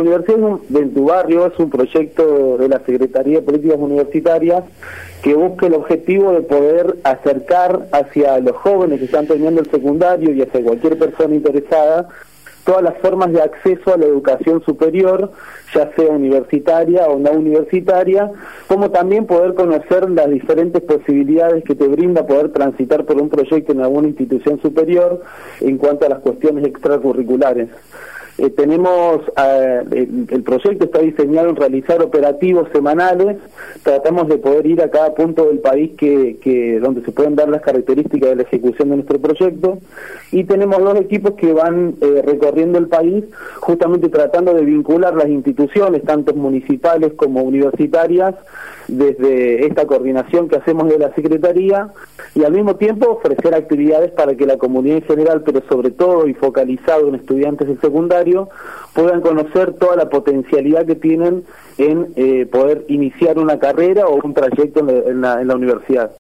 Universidad de tu Barrio es un proyecto de la Secretaría de Políticas Universitarias que busca el objetivo de poder acercar hacia los jóvenes que están terminando el secundario y hacia cualquier persona interesada todas las formas de acceso a la educación superior, ya sea universitaria o no universitaria, como también poder conocer las diferentes posibilidades que te brinda poder transitar por un proyecto en alguna institución superior en cuanto a las cuestiones extracurriculares. El proyecto está diseñado en realizar operativos semanales. Tratamos de poder ir a cada punto del país donde se pueden dar las características de la ejecución de nuestro proyecto, y tenemos 2 equipos que van recorriendo el país justamente tratando de vincular las instituciones, tanto municipales como universitarias, desde esta coordinación que hacemos de la Secretaría, y al mismo tiempo ofrecer actividades para que la comunidad en general, pero sobre todo y focalizado en estudiantes del secundario, puedan conocer toda la potencialidad que tienen en poder iniciar una carrera o un trayecto en la universidad.